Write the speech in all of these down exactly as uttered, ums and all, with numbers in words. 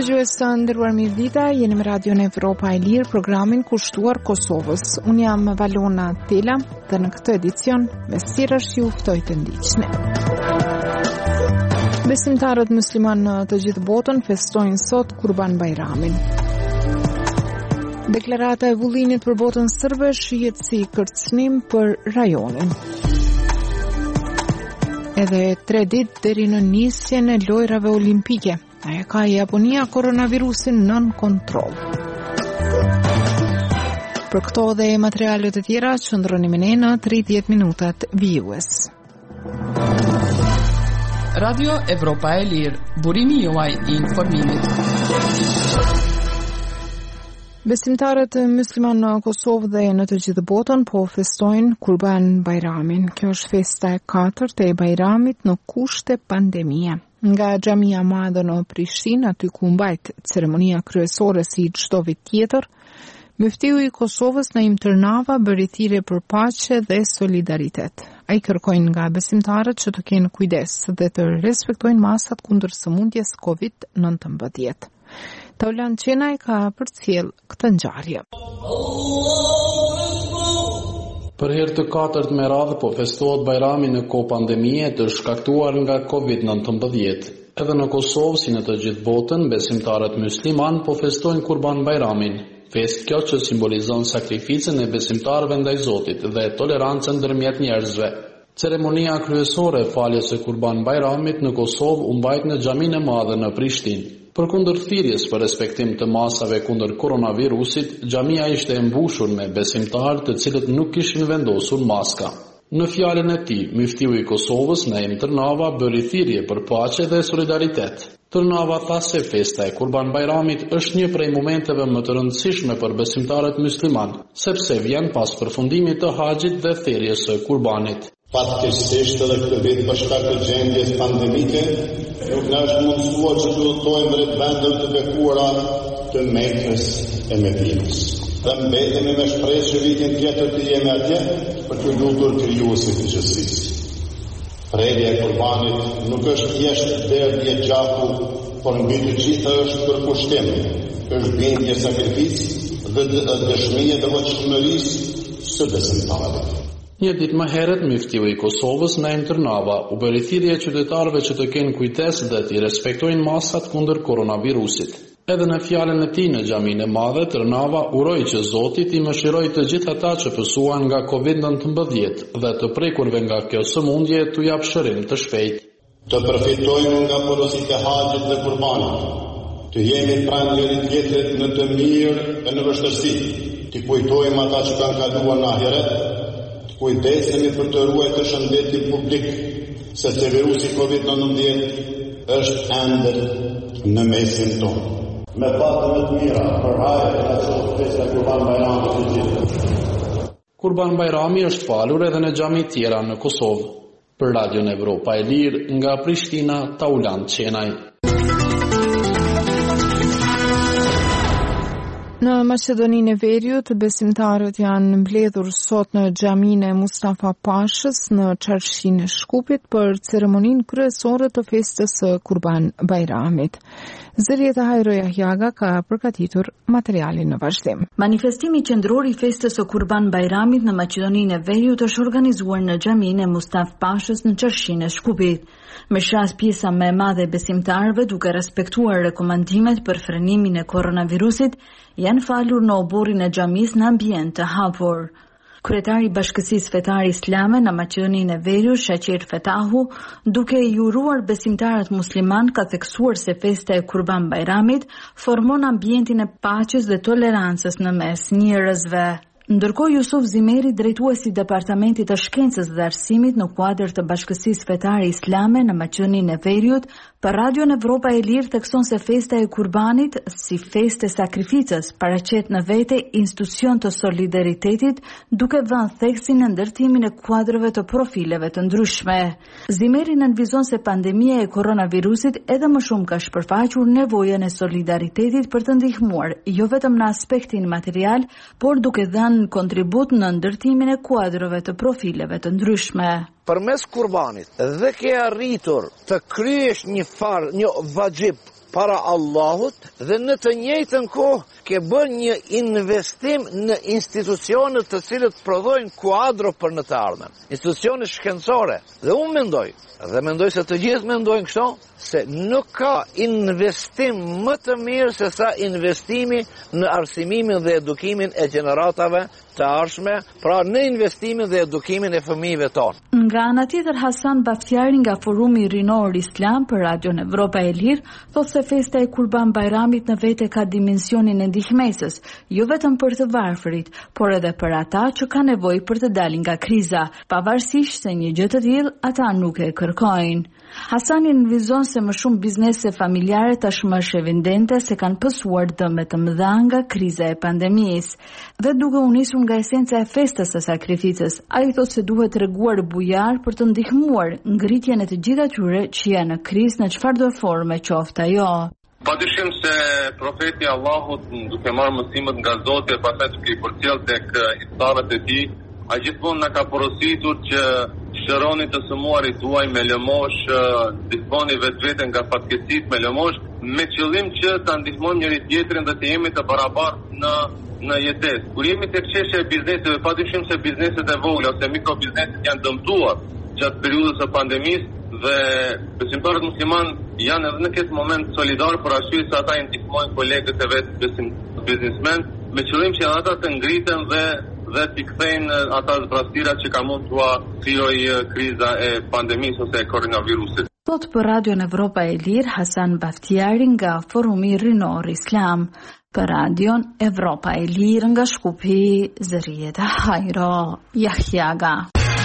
Dëgjues të nderuar, mirëdita, jeni me Radion Evropa e Lirë, programin kushtuar Kosovës. Unë jam Valona Tela dhe në këtë edicion me sirash ju ftoj të ndiqni. Besimtarët musliman në të gjithë botën festojnë sot Kurban Bajramin. Deklarata e Vullinit për botën sërbe shihet si kërcënim për rajonin. Edhe tre ditë deri në nisjen e lojrave olimpike. Aja ka Japonia koronavirusin nën kontroll. Për këto dhe materialet e tjera, qëndroni me ne në tridhjetë minutat vijues. Radio Evropa e Lirë, burimi juaj i informimit. Besimtarët musliman në Kosovë dhe në të gjithë botën po festojnë Kurban Bajramin. Kjo është festa e katërt e Bajramit në kushte pandemie. Nga xhamia e madhe në Prishtinë, aty ku mbajt ceremonia kryesore si çdo vit tjetër, Muftiu i Kosovës Naim Tërnava bëri thirrje për paqe dhe solidaritet. Ai kërkojnë nga besimtarët që të kenë kujdes dhe të respektojnë masat kundër sëmundjes covid nëntëmbëdhjetë. Taulan Qenaj ka përcjell këtë ngjarje. Për herë të katërt me radhë po festohet Bajrami në kohë pandemie të shkaktuar nga covid nëntëmbëdhjetë. Edhe në Kosovë, si në të gjithë botën, besimtarët musliman po festojnë Kurban Bajramin. Fest kjo që simbolizon sakrificën e besimtarëve ndaj Zotit dhe tolerancën ndërmjet njerëzve. Ceremonia kryesore e faljes së Kurban Bajramit në Kosovë u mbajt në xhaminë e madhe në Prishtinë. Përkundër thirrjes për respektim të masave kundër koronavirusit, xhamia ishte e mbushur me besimtarë të cilët nuk kishin vendosur maska. Në fjalën e tij, Muftiu i Kosovës Naim Tërnava bëri thirrje për paqe dhe solidaritet. Tërnava tha se festa e Kurban Bajramit është një prej momenteve më të rëndësishme për besimtarët musliman, sepse vjen pas përfundimit të haxhit dhe thirrjes së Kurbanit. Fatkeqësisht edhe këtë vit për shkak të gjendjes pandemike, nuk na është mundësuar që të udhtojmë rreth vendeve të bekuara të Mekës e Medinës. Dhe mbetemi me shpresë që vitin tjetër të jemi atje për të lutur krijuesit të gjithësisë. Prerja e Kurbanit nuk është thjesht derdhje gjaku, por mbi të gjitha është përkushtim, është bindje sakrificë dhe dëshmi e devotshmërisë së besimtarit. Një ditë më herët, Muftiu i Kosovës Naim Tërnava u bëri thirrje qytetarëve që të kenë kujdes dhe të respektojnë masat kundër koronavirusit. Edhe në fjalën e tij në xhaminë e madhe, Tërnava uroi që Zoti t'i mëshirojë të gjithë ata që pësuan nga covid nëntëmbëdhjetë dhe të prekurve nga kjo sëmundje t'u jap shërim të shpejtë. Të përfitojmë nga porositë e haxhit dhe Kurbanit. Të jemi pranë njëri tjetrit në të mirë e në vështirësi. Të kujtojmë ata që kanë kaluar në ahiret. Kujdesemi për të ruajtur shëndetin publik, sepse virusi covid nëntëmbëdhjetë është ende në mesin tonë. Me patë më të mira, për hajë e sot festa Kurban Bajrami të gjithë. Kurban Bajrami është falur edhe në xhami tjera në Kosovë. Për Radion Evropa e Lirë, nga Prishtina, Taulan Qenaj. Në Maqedoninë e Veriut, besimtarët janë mbledhur sot në xhaminë e Mustafa Pashës në çarshinë e Shkupit për ceremoninë kryesore të festës së Kurban Bajramit. Zërieta Hajro Jahjaga ka përgatitur materialin në vazhdim. Manifestimi qendror i festës së Kurban Bajramit në Maqedoninë e Veriut është organizuar në xhaminë e Mustafa Pashës në çarshinë e Shkupit. Me shas pjesa më e madhe e besimtarëve, duke respektuar rekomandimet për frenimin e koronavirusit, janë falur në oborrin e xhamisë në ambient të hapur. Kryetari i Bashkësisë Fetare Islame në Maqedoninë e Veriut, Shaqir Fetahu, duke i uruar besimtarët musliman, ka theksuar se festa e Kurban Bajramit formon ambientin e paqes dhe tolerancës në mes njerëzve. Ndërkohë Jusuf Zimeri, drejtuesi i Departamentit të Shkencës dhe Arsimit në kuadër të Bashkësisë Fetare Islame në Maqedoninë e Veriut, për Radion Evropa e Lirë thekson se festa e Kurbanit, si festë e sakrificës, paraqet në vete institucion të solidaritetit, duke vënë theksin në ndërtimin e kuadrëve të profileve të ndryshme. Zimeri nënvizon se pandemia e koronavirusit edhe më shumë ka shpërfaqur nevojën e solidaritetit për të ndihmuar, jo vetëm në aspektin material, por duke dhënë kontribut në ndërtimin e kuadrëve të profileve të ndryshme. Përmes Kurbanit dhe ke arritur të kryesh një farë, një vajxhib para Allahut dhe në të njëjtën kohë ke bërë një investim në institucione të cilët prodhojnë kuadro për në të ardhmen, institucione shkencore. Dhe unë mendoj, dhe mendoj se të gjithë mendojnë kështu, se nuk ka investim më të mirë se sa investimi në arsimimin dhe edukimin e gjeneratave të ardhshme, pra në investimin dhe edukimin e fëmijëve tonë. Nga ana tjetër, Hasan Baftiari nga Forumi Rinor Islam për Radion Evropa e Lirë thotë se festa e Kurban Bajramit në vete ka dimensionin e ndihmesës, jo vetëm për të varfërit, por edhe për ata që ka nevojë për të dalin nga kriza, pavarësisht se një gjë të tillë ata nuk e kërkojnë. Hasani nënvizon se më shumë biznese familjare tashmë është evidente se kanë pësuar dëme të mëdha nga kriza e pandemisë. Dhe duke u nisur nga esenca e festës së sakrificës, ai thotë se duhet treguar bujar për të ndihmuar ngritjen e të gjithë atyre që janë në krizë në çfarëdo forme qoftë ajo. Padyshim se profeti Allahut, duke marrë mësimet nga Zoti e pastaj duke i përcjellë tek hizdarët e tij, ai gjithmonë na ka porositur që shëroni të sëmuarit tuaj me lëmosh, ndihmoni vetveten nga fatkeqësitë me lëmosh, me qëllim që ta ndihmojmë njëri tjetrin dhe të jemi të barabartë në në jetesë. Kur jemi tek çështja e bizneseve, padyshim se bizneset e vogla ose mikrobizneset janë dëmtuar gjatë periudhës së pandemisë dhe besimtarët musliman janë edhe në këtë moment solidar për arsye se ata i ndihmojnë kolegët e vet besim biznesmen me qëllim që ata të ngriten dhe dhe t'i kthejnë ata zbrastirat që ka mund t'ua krijoj kriza e pandemisë ose e koronavirusit. Thot për Radion Evropa e Lirë Hasan Baftiari nga Forumi Rinor Islam. Për Radion Evropa e Lirë nga Shkupi, Zërieta Hajro Jahjaga.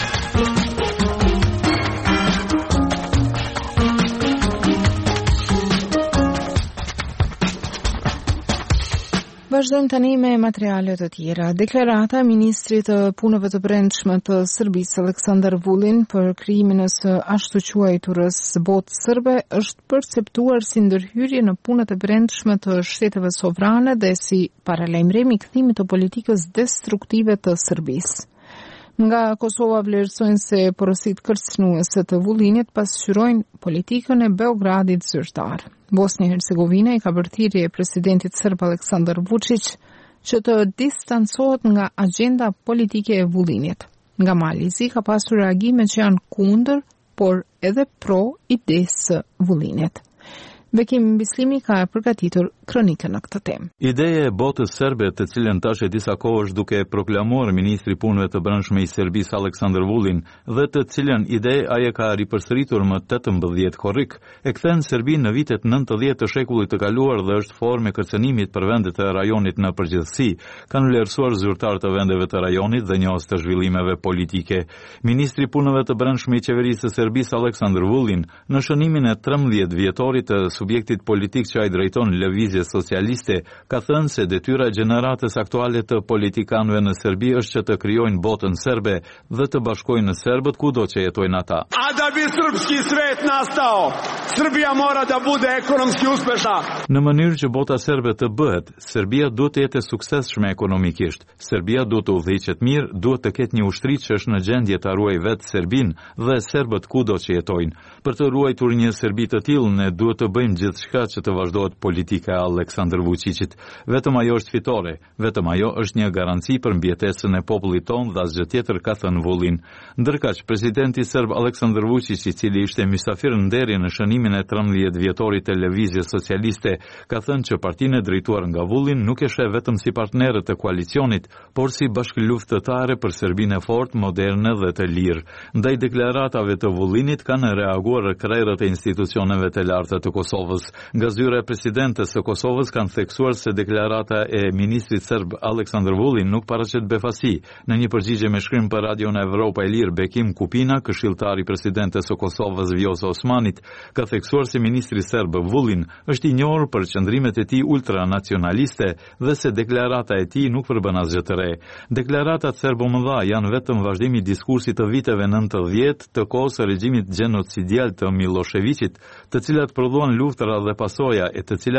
Vazhdojmë tani me materialet të tjera. Deklarata e Ministrit të Punëve të Brendshme të Serbisë Aleksandar Vulin për krijimin e së ashtu quajturës botë serbe është perceptuar si ndërhyrje në punët e brendshme të shteteve sovrane dhe si paralajmërim i kthimit të politikës destruktive të Serbisë. Nga Kosova vlerësojnë se porosit kërcënuese të Vullinit pasqyrojnë politikën e Beogradit zyrtar. Bosnia e Hercegovina i ka bërë thirrje presidentit serb Aleksandar Vučić që të distancohet nga agenda politike e Vullinit. Nga Malizi ka pasur reagime që janë kundër, por edhe pro idesë së Vullinit. Bekim Bislimi ka përgatitur kronikën në këtë temë. Ideja e botës serbe, të cilën tash e disa kohë është duke proklamuar ministri i punëve të brendshme i Serbisë Aleksandar Vulin, dhe të cilën ide ai ka ripërsëritur më tetëmbëdhjetë korrik, e kthen Serbinë në vitet nëntëdhjetë të shekullit të kaluar dhe është formë e kërcënimit për vendet e rajonit në përgjithësi, kanë vlerësuar zyrtarët të vendeve të rajonit dhe njohës të zhvillimeve politike. Ministri i punëve të brendshme i qeverisë së Serbisë Aleksandar Vulin, në shënimin e trembëdhjetë vjetorit të subjektit politik që ai drejton lëvizje socialiste, ka thënë se detyra e gjeneratës aktuale të politikanëve në Serbi është që të krijojnë botën serbe dhe të bashkojnë serbët kudo që jetojnë ata. A da bi srpski svet nastao, Serbia mora da bude ekonomski uspešna. Në mënyrë që bota serbe të bëhet, Serbia duhet të jetë e suksesshme ekonomikisht. Serbia duhet të udhëhiqet mirë, duhet të ketë një ushtri që është në gjendje ta ruajë vetë Serbinë dhe serbët kudo që jetojnë. Për të ruajtur një Serbi të tillë, ne duhet të bëjmë gjithçka që të vazhdohet politika e Aleksandar Vučićit. Vetëm ajo është fitore, vetëm ajo është një garanci për mbijetesën e popullit tonë dhe asgjë tjetër, ka thënë Vulin. Ndërkaq, presidenti serb Aleksandar Vučić, i cili ishte mysafir në deri në shënimin e trembëdhjetë vjetorit të lëvizjes socialiste, ka thënë që partinë e drejtuar nga Vulin nuk e sheh vetëm si partnerë të koalicionit, por si bashkëluftëtare për Serbinë e fortë, moderne dhe të lirë. Ndaj deklaratave të Vullinit kanë reaguar krerët e institucioneve të larta të Kosovës. Nga zyra e presidentes së Kosovës kanë theksuar se deklarata e ministrit serb Aleksandar Vulin nuk paraqet befasi. Në një përgjigje me shkrim për Radion Evropa e Lirë, Bekim Kupina, këshilltari i presidentes së Kosovës Vjosa Osmanit, ka theksuar se ministri serb Vulin është i njohur për qëndrimet e tij ultranacionaliste dhe se deklarata e tij nuk përbën asgjë të re. Deklaratat serbomëdha janë vetëm vazhdimi i diskursit të viteve nëntëdhjetë të kohës së regjimit gjenocidial të Miloševićit, të cilat prodhuan luftëra dhe pasoja e të cilat ende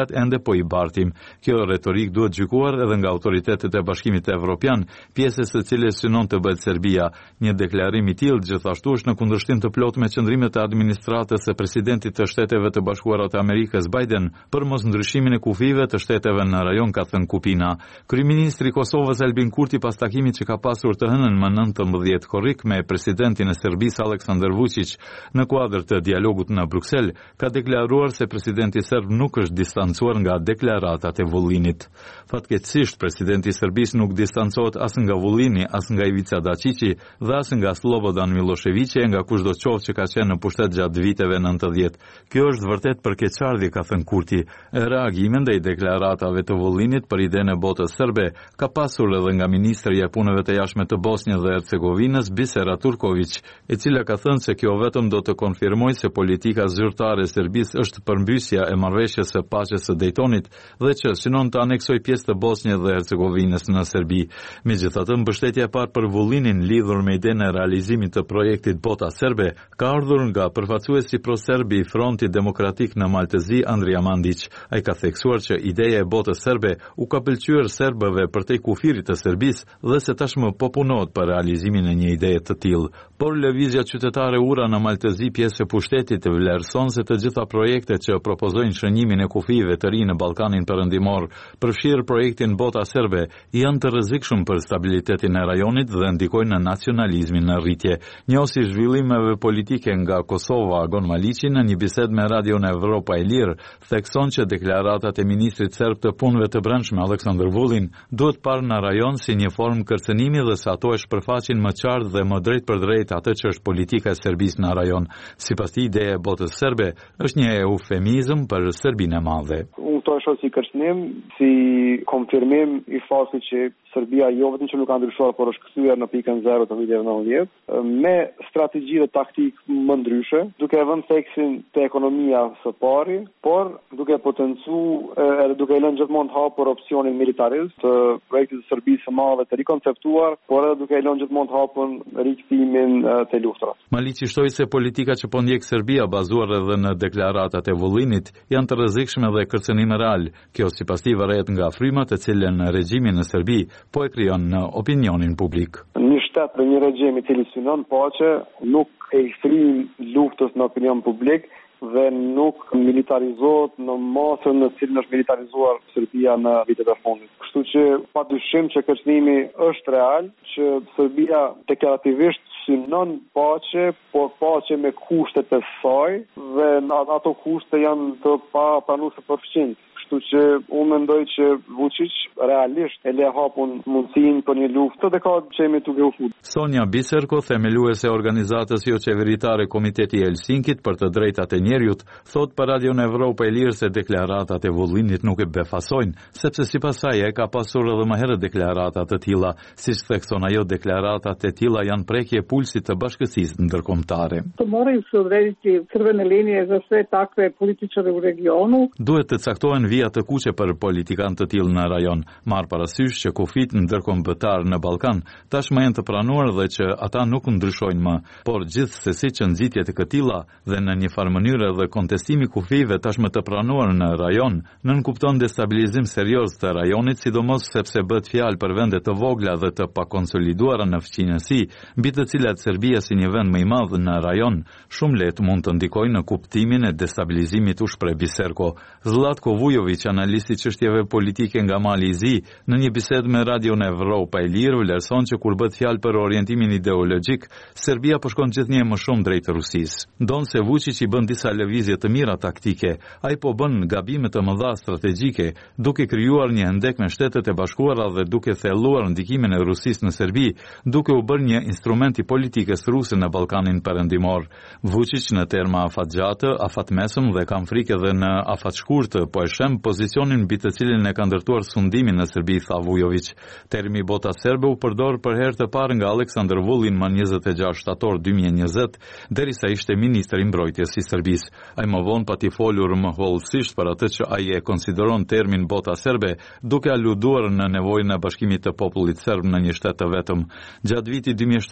po i bartim. Kjo retorik duhet gjykuar edhe nga autoritetet e Bashkimit Evropian, pjesës së cilës synon të bëhet Serbia. Një deklarim i tillë gjithashtu është në kundërshtim të plotë me qëndrimet e administratës së presidentit të Shteteve të Bashkuara të Amerikës Biden për mos ndryshimin e kufive të shteteve në rajon, ka thënë Kupina. Kryeministri i Kosovës Albin Kurti pas takimit që ka pasur të hënën më nëntëmbëdhjetë korrik me presidentin e Serbisë Aleksandar Vučić në kuadër të dialogut në Bruksel, ka deklaruar se presidenti serb nuk është distancuar nga deklaratat e Vullinit. Fatkeqësisht, presidenti i Serbisë nuk distancohet as nga Vullini, as nga Ivica Dačići dhe as nga Slobodan Miloševići, nga kushdo qoftë që ka qenë në pushtet gjatë viteve nëntëdhjetë. Kjo është vërtet përkeqardhje, ka thënë Kurti. Reagime ndaj deklaratave të Vullinit për idenë e botës serbe ka pasur edhe nga ministri e punëve të jashtme të Bosnjës dhe Hercegovinës Bisera Turković, e cila ka thënë se kjo vetëm do të konfirmojë se politika zyrtare e Serbisë është përmbysja e marrëveshjes së paqes së Daytonit dhe që synon të aneksojë pjesë të Bosnjës dhe Hercegovinës në Serbi. Megjithatë, mbështetja e parë për Vullinin lidhur me idenë e realizimit të projektit Bota Serbe ka ardhur nga përfaqësuesi pro-serbi i Frontit Demokratik në Maltezi, Andrija Mandić. Ai ka theksuar që ideja e botës serbe u ka pëlqyer serbëve përtej kufirit të Serbisë dhe se tashmë po punohet për realizimin e një ideje të tillë. Por lëvizja qytetare ura në Maltezi, pjesë e pushtetit, vlerëson se të gjitha projektet që propozojnë shënimin e kufive të ri në Ballkanin Perëndimor, përfshirë projektin Bota Serbe, janë të rrezikshëm për stabilitetin e rajonit dhe ndikojnë në nacionalizmin në rritje. Njësi zhvillimeve politike nga Kosova, Agon Maliqi, në një bisedë me Radion Evropa e Lirë, thekson që deklaratat e ministrit serb të punëve të brendshme Aleksandar Vullin duhet parë në rajon si një formë kërcënimi dhe se ato e shpërfaqin më qartë dhe më drejt për drejt atë që është politika e Serbisë në rajon. Sipas tij, ideja e botës serbe është një eufemizëm për Serbinë e Madhe. Unë to e shoh si kërcënim, si konfirmim i faktit që Serbia jo vetëm që nuk ka ndryshuar, por është kthyer në pikën zero të viteve nëntëdhjetë, me strategji dhe taktik më ndryshe, duke vënë theksin te ekonomia së pari, por duke potencuar edhe duke lënë gjithmonë të hapur opsionin militarist të projektit të Serbisë së Madhe të rikonceptuar, por edhe duke lënë gjithmonë të hapur rikthimin të luftës. Maliqi shtoi se politika që po ndjek Serbia, bazuar edhe në deklaratat e Vullinit, janë të rrezikshme dhe kërcënim real. Kjo sipas tij varet nga frymat të cilën regjimi në Serbi po e krijon në opinionin publik. Një shtet dhe një regjim i cili synon paqe nuk e shtrin luftës në opinion publik dhe nuk militarizohet në masën në cilën është militarizuar Serbia në vitet e fundit. Kështu që padyshim që kërcënimi është real, që Serbia deklarativisht synon paqe, por paqe me kushtet e saj dhe ato kushte janë të papranueshme për fqinj. Kështu që unë mendoj që Vučić realisht e le hapun mundësinë për një luftë dhe ka qemi duke u futur. Sonja Biserko, themeluese e organizatës jo qeveritare Komiteti i Helsinkit për të drejtat e njerëzit, thot për Radion Evropa e Lirë se deklaratat e Vullinit nuk e befasojnë, sepse sipas saj e ka pasur edhe më herët deklarata të tilla, siç thekson ajo, deklaratat e tilla janë prekje pulsit të bashkësisë ndërkombëtare. To moraju se odrediti crvene linije za sve takve političare u regionu. Duhet të caktohen vija të kuqe për politikan të tillë në rajon, marr parasysh që kufit ndërkombëtar në Ballkan tashmë janë të pranuar dhe që ata nuk ndryshojnë më, por gjithsesi që nxitje të këtilla dhe në një farë mënyrë dhe kontestimi kufive tashmë të pranuar në rajon nënkupton destabilizim serioz të rajonit, sidomos sepse bëhet fjalë për vende të vogla dhe të pakonsoliduara në fqinjësi, mbi të cilat Serbia si një vend më i madh në rajon shumë lehtë mund të ndikojë në kuptimin e destabilizimit, u shpreh Biserko. Zlatko Vujović, analisti çështjeve politike nga Mali i Zi, në një bisedë me Radion Evropa e Lirë, vlerëson që kur bëhet fjalë për orientimin ideologjik, Serbia po shkon gjithnjë më shumë drejt Rusisë. Ndonse se Vučić i bën disa lëvizje të mira taktike, ai po bën gabime të mëdha strategjike, duke krijuar një hendek me Shtetet e Bashkuara dhe duke thelluar ndikimin e Rusisë në Serbi, duke u bërë një instrument i politikës ruse në Ballkanin Perëndimor. Vučić në terma afatgjatë, afatmesëm dhe kam frikë edhe në afatshkurtë, po e shem pozicionin mbi të cilin e ka ndërtuar sundimin në Serbi, tha Vujović. Termi bota serbe u përdor për herë të parë nga Aleksandar Vullin më njëzet e gjashtë shtator dy mijë e njëzet, derisa ishte ministri i mbrojtjes i Serbisë. Ai më vonë pati folur më hollësisht për atë që ai e konsideron termin bota serbe, duke aluduar në nevojën e bashkimit të popullit serb në një shtet të vetëm. Gjatë vitit dy mijë e shtatëmbëdhjetë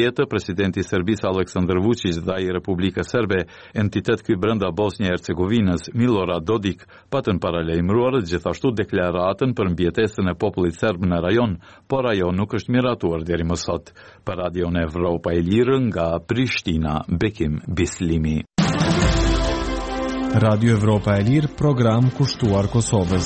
njëjetë, presidenti i Serbisë Aleksandar Vučić dhe ai Republikës Serbe, entitet ky brenda Bosnjë e Hercegovinës, Milorad Dodik, patën paralajmëruar gjithashtu deklaratën për mbjetesën e popullit serb në rajon, por ajo nuk është miratuar deri më sot. Për Radion Evropa e Lirë nga Prishtina, Bekim Bislimi. Radio Evropa e Lirë, program kushtuar Kosovës.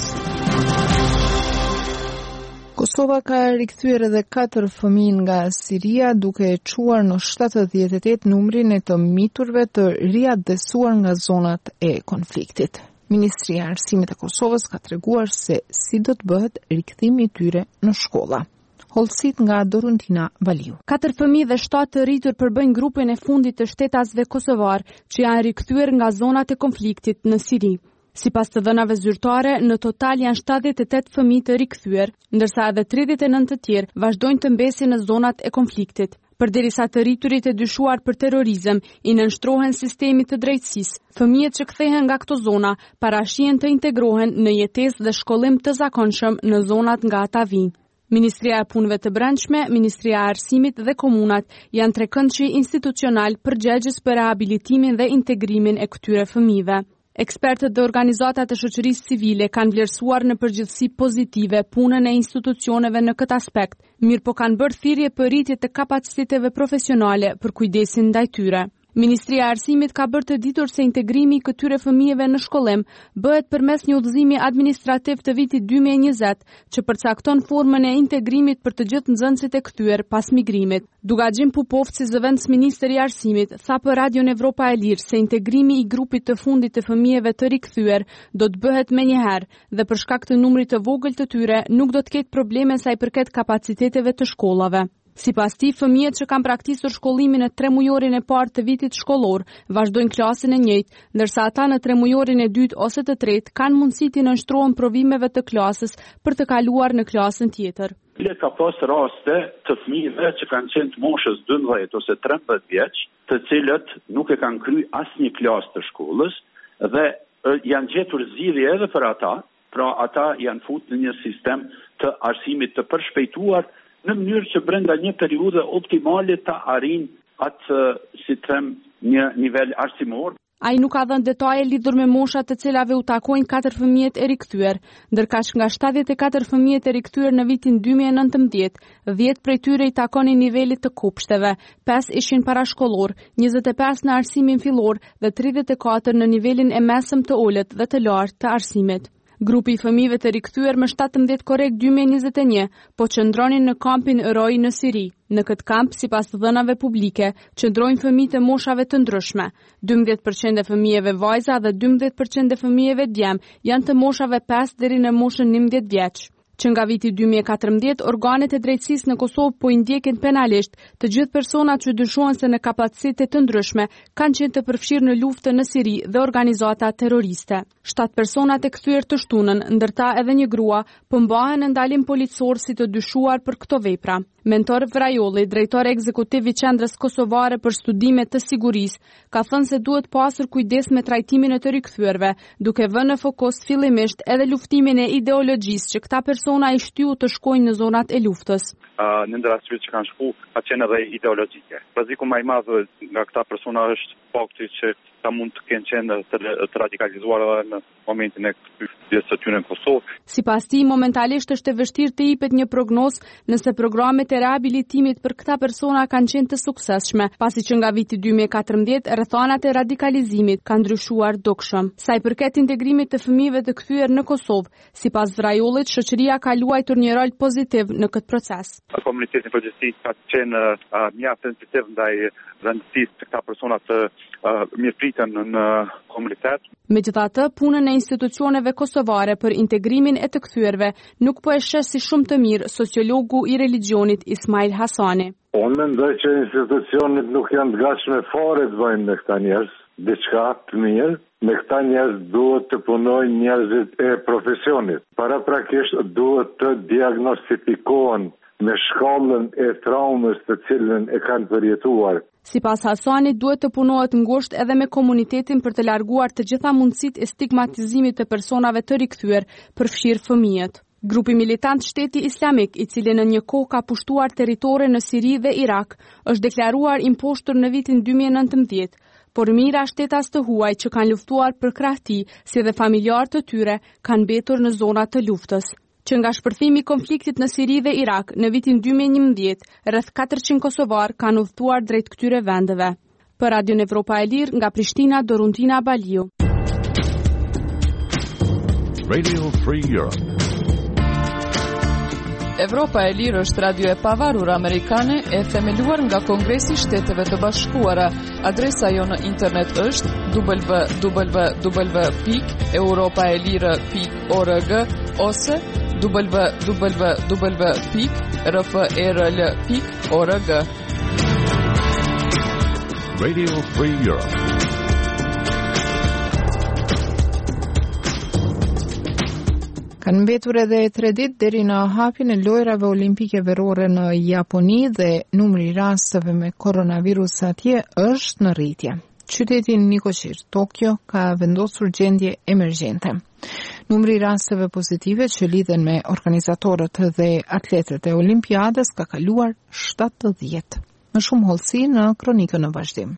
Kosova ka rikthyer edhe katër fëmijë nga Siria, duke e çuar në shtatëdhjetë e tetë numrin e të miturve të riadhesuar nga zonat e konfliktit. Ministria e Arsimit e Kosovës ka treguar se si do të bëhet rikthimi i tyre në shkolla. Hollësit nga Doruntina Valiu. Katër fëmijë dhe shtatë të rritur përbëjnë grupin e fundit të shtetasve kosovar që janë rikthyer nga zonat e konfliktit në Siri. Sipas të dhënave zyrtare, në total janë shtatëdhjetë e tetë fëmijë të rikthyer, ndërsa edhe tridhjetë e nëntë të tjerë vazhdojnë të mbesin në zonat e konfliktit. Përderisa të rriturit e dyshuar për terrorizëm i nënshtrohen sistemit të drejtësisë, fëmijët që kthehen nga këto zona parashihen të integrohen në jetesë dhe shkollim të zakonshëm në zonat nga ata vijnë. Ministria e Punëve të Brendshme, Ministria e Arsimit dhe komunat janë tre këndshi institucional përgjegjës për rehabilitimin dhe integrimin e këtyre fëmijëve. Ekspertët dhe organizatat e shoqërisë civile kanë vlerësuar në përgjithësi pozitive punën e institucioneve në këtë aspekt, mirë po kanë bërë thirrje për rritje të kapaciteteve profesionale për kujdesin ndaj tyre. Ministria e Arsimit ka bërë të ditur se integrimi i këtyre fëmijëve në shkollim bëhet përmes një udhëzimi administrativ të vitit dy mijë e njëzet, që përcakton formën e integrimit për të gjithë nxënësit e kthyer pas migrimit. Dugaxhin Pupovci, zëvendës ministri i Arsimit, tha për Radion Evropa e Lirë se integrimi i grupit të fundit të fëmijëve të rikthyer do të bëhet menjëherë dhe për shkak të numrit të vogël të tyre nuk do të ketë probleme sa i përket kapaciteteve të shkollave. Sipas tij, fëmijët që kanë praktisur shkollimin në tremujorin e parë të vitit shkollor vazhdojnë klasën e njëjtë, ndërsa ata në tremujorin e dytë ose të tretë kanë mundësi të nënshtrohen provimeve të klasës për të kaluar në klasën tjetër. Le ka pas raste të fëmijëve që kanë qenë të moshës dymbëdhjetë ose trembëdhjetë vjeç, të cilët nuk e kanë kryer asnjë klasë të shkollës dhe janë gjetur zgjidhje edhe për ata, pra ata janë futur në një sistem të arsimit të përshpejtuar në mënyrë që brenda një periudhe optimale ta arrijnë atë, si them, një nivel arsimor. Ai nuk ka dhënë detaje lidhur me moshat të cilave u takojnë katër fëmijët e rikthyer, ndërkaq nga shtatëdhjetë e katër fëmijët e rikthyer në vitin dy mijë e nëntëmbëdhjetë, dhjetë prej tyre i takonin nivelit të kopshteve, pesë ishin parashkollor, njëzet e pesë në arsimin fillor dhe tridhjetë e katër në nivelin e mesëm të ulët dhe të lartë të arsimit. Grupi i fëmijëve të rikthyer më shtatëmbëdhjetë korrik dy mijë e njëzet e një po qëndronin në kampin Roj në Siri. Në këtë kamp, sipas të dhënave publike, qëndrojnë fëmijë të moshave të ndryshme. dymbëdhjetë përqind e fëmijëve vajza dhe dymbëdhjetë përqind e fëmijëve djem janë të moshave pesë deri në moshën njëmbëdhjetë vjeç. Që nga viti dy mijë e katërmbëdhjetë, organet e drejtësisë në Kosovë po i ndjekin penalisht të gjithë personat që dyshohen se në kapacitete të ndryshme kanë qenë të përfshirë në luftë në Siri dhe organizata terroriste. Shtatë personat e kthyer të shtunën, ndërta edhe një grua, po mbahen në ndalim policor si të dyshuar për këto vepra. Mentor Vrajolli, drejtori ekzekutiv i Qendrës Kosovare për Studime të Sigurisë, ka thënë se duhet pasur kujdes me trajtimin e të rikthyerve, duke vënë në fokus fillimisht edhe luftimin e ideologjisë që këta persona i shtyu të shkojnë në zonat e luftës. Uh, në ndër arsye që kanë shku, ka qenë edhe ideologjike. Rreziku më i madh nga këta persona është fakti që ta mund të kenë qenë të, të radikalizuar edhe në momentin e kthyrjes së tyre në Kosovë. Sipas tij, momentalisht është e vështirë të jepet një prognozë nëse programet e rehabilitimit për këta persona kanë qenë të suksesshme, pasi që nga viti dy mijë e katërmbëdhjetë rrethanat e radikalizimit kanë ndryshuar dukshëm. Sa i përket integrimit të fëmijëve të kthyer në Kosovë, sipas Vrajollit, shoqëria ka luajtur një rol pozitiv në këtë proces. Komuniteti në përgjithësi ka qenë uh, mjaft sensitiv ndaj rëndësisë të këta persona të uh, mirëpritën në komunitet. Megjithatë, punën e institucioneve kosovare për integrimin e të kthyrëve nuk po e sheh si shumë të mirë sociologu i religionit Ismail Hasani. Unë mendoj që institucionet nuk janë të gatshme fare të bëjnë me këta njerëz diçka të mirë. Me këta njerëz duhet të punojnë njerëzit e profesionit. Paraprakisht duhet të diagnostifikohen me shkallën e traumës të cilën e kanë përjetuar. Sipas Hasanit, duhet të punohet ngushtë edhe me komunitetin për të larguar të gjitha mundësitë e stigmatizimit të personave të rikthyer, përfshirë fëmijët. Grupi militant Shteti Islamik, i cili në një kohë ka pushtuar territore në Siri dhe Irak, është deklaruar imposhtur në vitin dy mijë e nëntëmbëdhjetë, por mira shtetas të huaj që kanë luftuar për krahti, si dhe familjarë të tyre, kanë mbetur në zonat të luftës. Që nga shpërthimi i konfliktit në Siri dhe Irak në vitin dy mijë e njëmbëdhjetë, rreth katërqind kosovar kanë udhëtuar drejt këtyre vendeve. Për Radion Evropa e Lirë, nga Prishtina, Doruntina Baliu. Radio Free Europe. Evropa e Lirë është radio e pavarur amerikane e themeluar nga Kongresi i Shteteve të Bashkuara. Adresa jo në internet është w w w pikë europaelire pikë org ose w w w pikë r f e r l pikë org. Radio Free Europe. Kanë mbetur edhe tre ditë deri në hapjen e lojrave olimpike verore në Japoni dhe numri i rasteve me koronavirus atje është në rritje. Qyteti Nikoshir, Tokyo, ka vendosur gjendje emergjente. Numri i rasteve pozitive që lidhen me organizatorët dhe atletët e olimpiadës ka kaluar shtatëdhjetë. Më shumë hollësi në kronikën në vazhdim.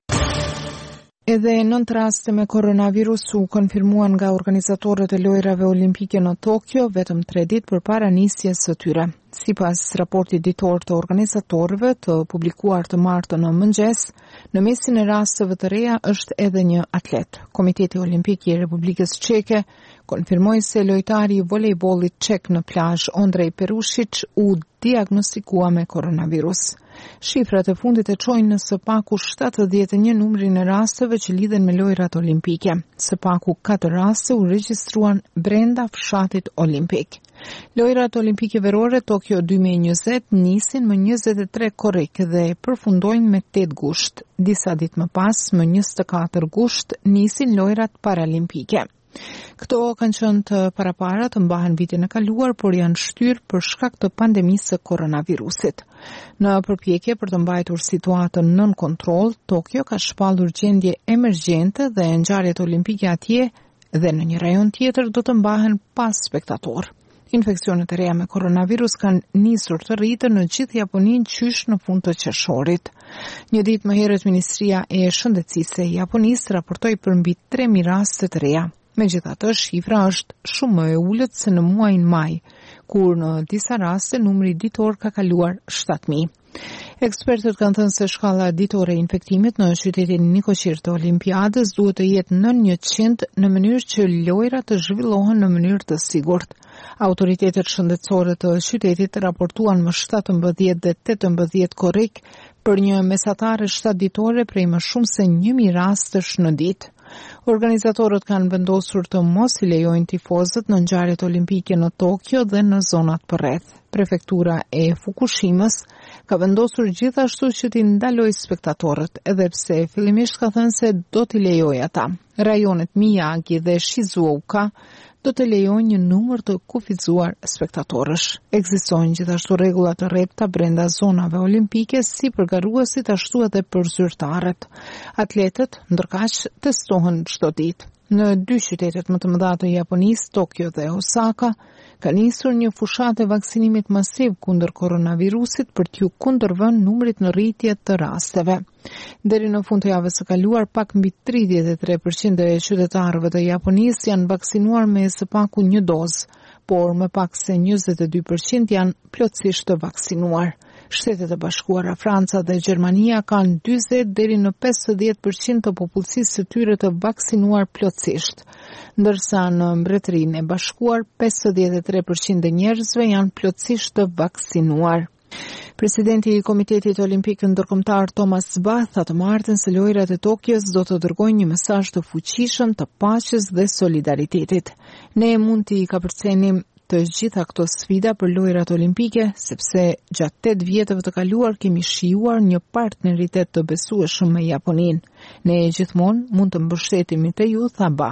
Edhe nëntë raste me koronavirus u konfirmuan nga organizatorët e lojrave olimpike në Tokyo vetëm tre ditë përpara nisjes së tyre. Sipas raportit ditor të organizatorëve të publikuar të martën në mëngjes, në mesin e rasteve të reja është edhe një atlet. Komiteti Olimpik i Republikës Çeke konfirmoi se lojtari i volejbollit çek në plazh Ondrej Perushic u diagnostikua me koronavirus. Shifrat e fundit e çojnë në së paku shtatëdhjetë e një numrin e rasteve që lidhen me lojrat olimpike. Së paku katër raste u regjistruan brenda fshatit olimpik. Lojrat olimpike verore Tokyo dy mijë e njëzet nisin më njëzet e tre korrik dhe përfundojnë me tetë gusht. Disa ditë më pas, më njëzet e katër gusht, nisin lojrat paralimpike. Këto kanë qenë të parapara të mbahen vitin e kaluar, por janë shtyrë për shkak të pandemisë së koronavirusit. Në përpjekje për të mbajtur situatën nën kontroll, Tokyo ka shpallur gjendje emergjente dhe ngjarjet olimpike atje dhe në një rajon tjetër do të mbahen pa spektator. Infeksionet e reja me koronavirus kanë nisur të rritën në gjithë Japoninë qysh në fund të qershorit. Një ditë më herët Ministria e Shëndetësisë e Japonisë raportoi për mbi tre mijë raste të reja. Megjithatë, shifra është shumë më e ulët se në muajin maj, kur në disa raste numri ditor ka kaluar shtatë mijë. Ekspertët kanë thënë se shkalla ditore e infektimit në qytetin Nikoshir të Olimpiadës duhet të jetë nën njëqind në mënyrë që lojrat të zhvillohen në mënyrë të sigurt. Autoritetet shëndetësore të qytetit raportuan më shtatëmbëdhjetë dhe tetëmbëdhjetë korrik për një mesatare shtatë ditore prej më shumë se një mijë rastesh në ditë. Organizatorët kanë vendosur të mos i lejojnë tifozët në ngjarjet olimpike në Tokyo dhe në zonat përreth. Prefektura e Fukushimës ka vendosur gjithashtu që t'i ndalojë spektatorët, edhe pse fillimisht ka thënë se do t'i lejojë ata. Rajonet Miyagi dhe Shizuoka do të lejojnë një numër të kufizuar spektatorësh. Ekzistojnë gjithashtu rregulla të rrepta brenda zonave olimpike si për garuesit ashtu edhe për zyrtarët. Atletët ndërkaq testohen çdo ditë. Në dy qytetet më të mëdha të Japonisë, Tokyo dhe Osaka, ka nisur një fushatë e vaksinimit masiv kundër koronavirusit për t'ju kundërvënë numrit në rritje të rasteve. Deri në fund të javës së kaluar, pak mbi tridhjetë e tre përqind e qytetarëve të Japonisë janë vaksinuar me së paku një dozë, por më pak se njëzet e dy përqind janë plotësisht të vaksinuar. Shtetet e Bashkuara, Franca dhe Gjermania kanë dyzet deri në pesëdhjetë përqind të popullsisë së tyre të vaksinuar plotësisht, ndërsa në Mbretërinë e Bashkuar pesëdhjetë e tre përqind e njerëzve janë plotësisht të vaksinuar. Presidenti i Komitetit Olimpik Ndërkombëtar Thomas Bach tha të martën se lojrat e Tokios do të dërgojnë një mesazh të fuqishëm të paqes dhe solidaritetit. Ne mund t'i kapërcenim të gjitha këto sfida për lojrat olimpike, sepse gjatë tetë vjetëve të kaluar kemi shijuar një partneritet të besueshëm me Japoninë. Ne gjithmonë mund të mbështetemi te ju, tha Ba.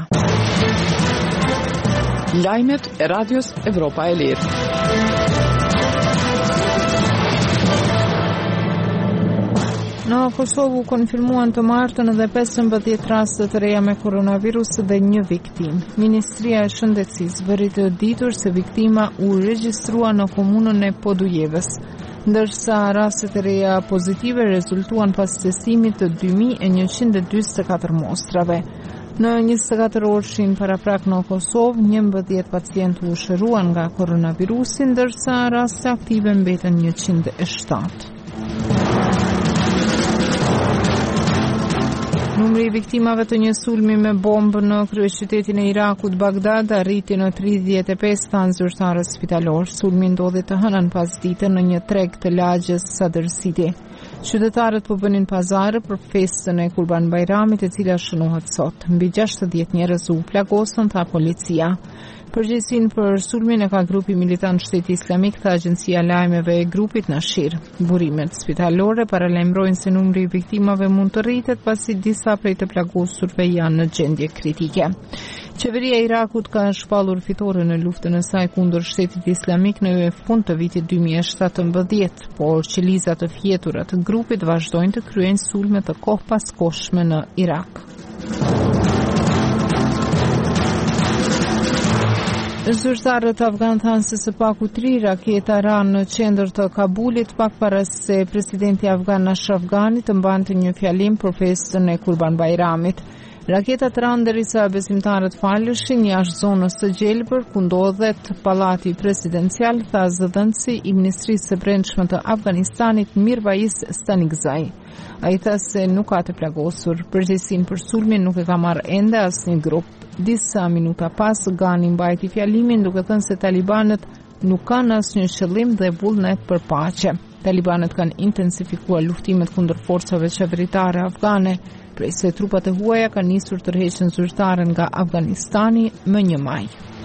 Lajmet e Radios Evropa e Lirë. Në Kosovë u konfirmuan të martën edhe pesëmbëdhjetë raste të reja me koronavirus dhe një viktim. Ministria e Shëndetësisë bëri të ditur se viktima u regjistrua në komunën e Podujevës, ndërsa rastet e reja pozitive rezultuan pas testimit të dy mijë e njëqind e njëzet e katër mostrave. Në njëzet e katër orëshin paraprak në Kosovë, njëmbëdhjetë pacientë u shëruan nga koronavirusi, ndërsa raste aktive mbeten njëqind e shtatë. Numri i viktimave të një sulmi me bombë në kryeqytetin e Irakut, Bagdad, arriti në tridhjetë e pesë, thanë zyrtarët spitalor. Sulmi ndodhi të hënën pas dite në një treg të lagjes Sadr City. Qytetarët po bënin pazare për festën e Kurban Bajramit, e cila shënohet sot. Mbi gjashtëdhjetë njerëz u plagosën, tha policia. Përgjegjësinë për sulmin e ka grupi militant Shteti Islamik, tha agjencia e lajmeve e grupit Nashir. Burimet spitalore paralajmërojnë se numri i viktimave mund të rritet pasi disa prej të plagosurve janë në gjendje kritike. Qeveria e Irakut ka shpallur fitore në luftën e saj kundër Shtetit Islamik në fund të vitit dy mijë e shtatëmbëdhjetë, por qelizat të fjetura të grupit vazhdojnë të kryejnë sulme të kohë pas kohshme në Irak. Zyrtarët afgan thanë se së paku tri raketa ranë në qendër të Kabulit pak para se presidenti afgan Ashraf Ghani të mbante një fjalim për festën e Kurban Bajramit. Raketat ranë derisa besimtarët faleshin jashtë zonës së gjelbër ku ndodhet pallati presidencial, tha zëdhënësi i Ministrisë së Brendshme të Afganistanit Mirvais Stanikzai. Ai tha se nuk ka të plagosur. Përgjegjësinë për sulmin nuk e ka marrë ende asnjë grup. Disa minuta pas, Ghani mbajti fjalimin duke thënë se talibanët nuk kanë asnjë qëllim dhe vullnet për paqe. Talibanët kanë intensifikuar luftimet kundër forcave qeveritare afgane, prej se trupat e huaja kanë nisur tërheqjen zyrtare nga Afganistani më një maj.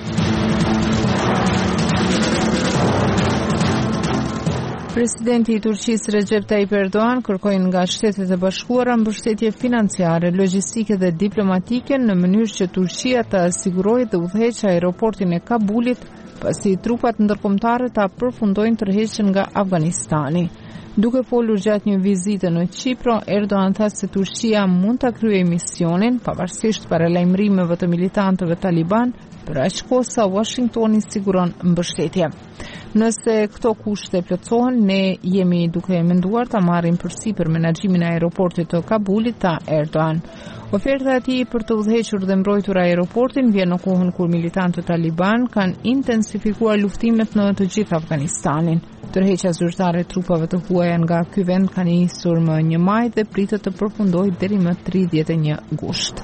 Presidenti i Turqisë Recep Tayyip Erdogan kërkoi nga Shtetet e Bashkuara mbështetje financiare, logjistike dhe diplomatike në mënyrë që Turqia të sigurojë dhe udhëheqë aeroportin e Kabulit pasi trupat ndërkombëtare ta përfundojnë tërheqjen nga Afganistani. Duke folur gjatë një vizite në Kipro, Erdogan tha se Turqia mund ta kryejë misionin pavarësisht paralajmërimeve të militantëve taliban, për aq kohë sa Washingtoni siguron mbështetje. Nëse këto kushte plotësohen, ne jemi duke menduar ta marrim përsipër menaxhimin e aeroportit të Kabulit, tha Erdogan. Oferta e tij për të udhëhequr dhe mbrojtur aeroportin vjen në kohën kur militantët taliban kanë intensifikuar luftimet në të gjithë Afganistanin. Tërheqja zyrtare e trupave të huaja nga ky vend ka nisur më një maj dhe pritet të përfundojë deri më tridhjetë e një gusht.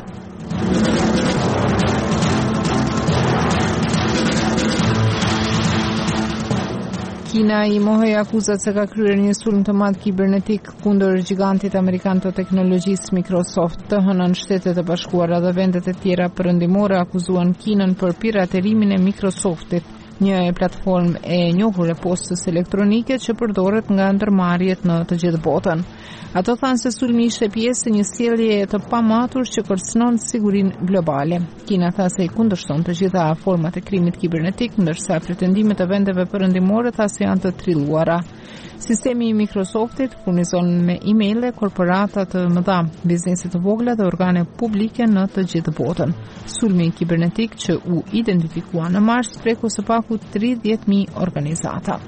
Kina i mohoi akuzat se ka kryer një sulm të madh kibernetik kundër gigantit amerikan të teknologjisë Microsoft. Të hënën Shtetet e Bashkuara dhe vendet e tjera perëndimore akuzuan Kinën për piraterimin e Microsoftit, një platformë e njohur e postës elektronike që përdoret nga ndërmarrjet në të gjithë botën. Ato thanë se sulmi ishte pjesë e një sjellje të pamatur që kërcënon sigurinë globale. Kina tha se i kundërshton të gjitha format e krimit kibernetik, ndërsa pretendimet e vendeve perëndimore tha se janë të trilluara. Sistemi i Microsoftit furnizon me emailë korporata të mëdha, biznese të vogla dhe organe publike në të gjithë botën. Sulmi kibernetik që u identifikua në mars preku së paku tridhjetë mijë organizata.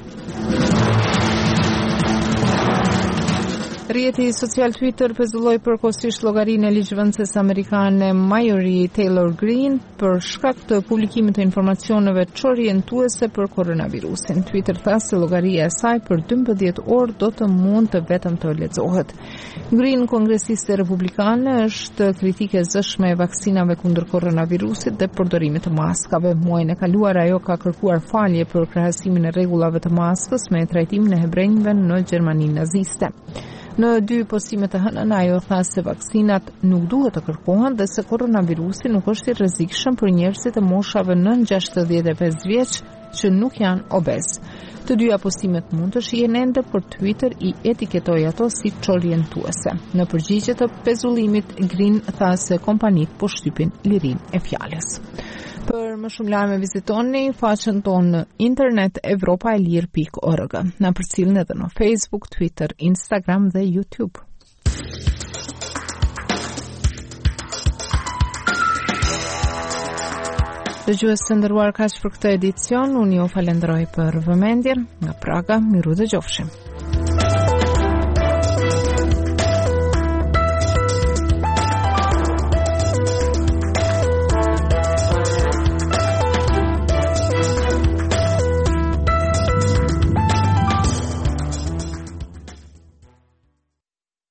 Rrjeti social Twitter pezulloi përkohësisht llogarinë e ligjvënëses amerikane Marjorie Taylor Greene për shkak të publikimit të informacioneve çorientuese për koronavirusin. Twitter tha se llogaria e saj për dymbëdhjetë orë do të mund të vetëm të lexohet. Greene, kongresiste republikane, është kritike zëshme e vaksinave kundër koronavirusit dhe përdorimit të maskave. Muajin e kaluar ajo ka kërkuar falje për krahasimin e rregullave të maskës me trajtimin e hebrejve në Gjermaninë naziste. Në dy postime të hënën ajo tha se vaksinat nuk duhet të kërkohen dhe se koronavirusi nuk është i rrezikshëm për njerëzit e moshave nën gjashtëdhjetë e pesë vjeç që nuk janë obez. Të dyja postimet mund të shihen ende, por Twitter i etiketoi ato si çorientuese. Në përgjigje të pezullimit, Green tha se kompanitë po shtypin lirinë e fjalës. Për më shumë lajme vizitoni faqen tonë në internet evropaelir pikë org. Na përcjellni edhe në Facebook, Twitter, Instagram dhe YouTube. Dëgjues të nderuar, kaq për këtë edicion. Unë ju falenderoj për vëmendjen. Nga Praga, miru dëgjofshim.